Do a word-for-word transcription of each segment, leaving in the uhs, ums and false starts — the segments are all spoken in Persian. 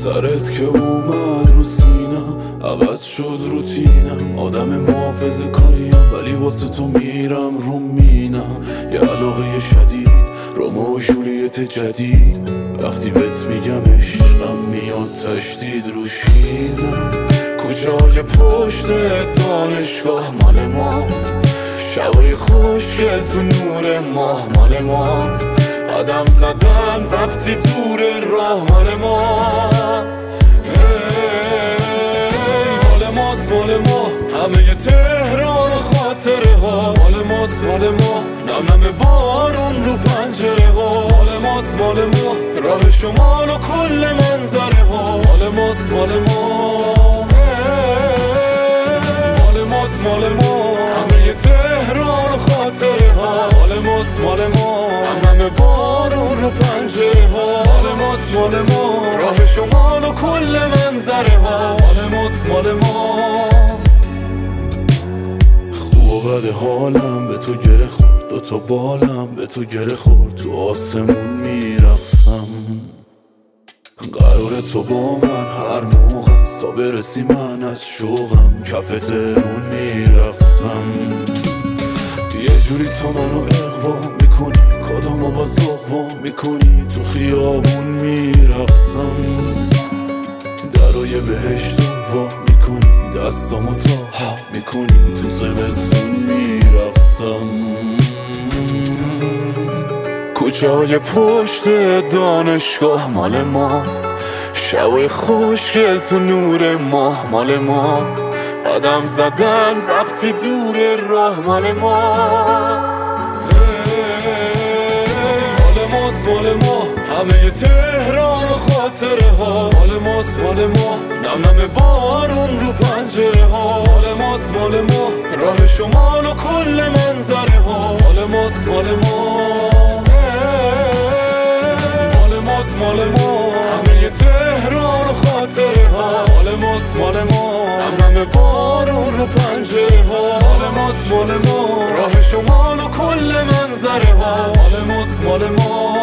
سرت که اومد رو سینم عوض شد روتینم. آدم محافظه کاریم ولی واسه تو میرم رو مینم. یه علاقه شدید رومو و جولیت جدید. وقتی بهت میگم عشقم میاد تشدید رو شیرم. کجای پشت دانشگاه مال ماست. شبای خوشگل تو نور ماه مال ماست. قدم زدن وقتی دور راه مال ماست. مال ماست مال ما همه تهران خاطره ها. مال ماست مال ما نم نم بارون رو پنجره ها. مال ماست مال ما راه شمال و کل منظره ها. مال ماست مال ما مال ماست مال ما همه تهران خاطره ها. مال ماست مال ما نم نم بارون رو پنجره ها. مال ماست مال ما راه شمال و کل منظره ها. مال ماست مال ما خوب و بد حالم به تو گره خورد. دوتا بالم به تو گره خورد. تو آسمون میرقصم. قرار تو با من هر موقع است تا برسی من از شوقم. کف تهرون میرقصم. یه جوری تو منو اقوا میکنی کدامو باز اقوا میکنی. تو خیابون میرقصم. درای بهشتو وا میکنی دستامو تا ها میکنی. تو زمستون میرقصم. کوچه‌های پشت دانشگاه مال ماست. شبای خوشگل تو نور ماه مال ماست. قدم زدن وقتی دور راه مال ماست. مال ماست مال ما همه تهران خاطره ها. مال ماست مال ما نم نم بارون رو پنجره ها. مال ماست مال ما راه شمال و کل منظره ها. مال ماست مال ما مال ما همه تهران خاطره ها. مال ماست مال ما نم نم بارون رو پنجره ها. مال ماست مال ما راه شمال و کل منظره ها. مال ماست مال ما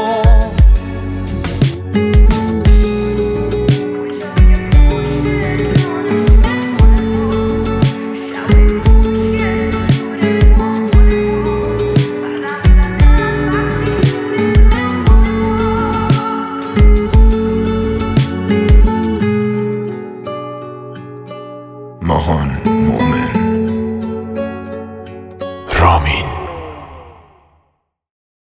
ماهان مومن رامین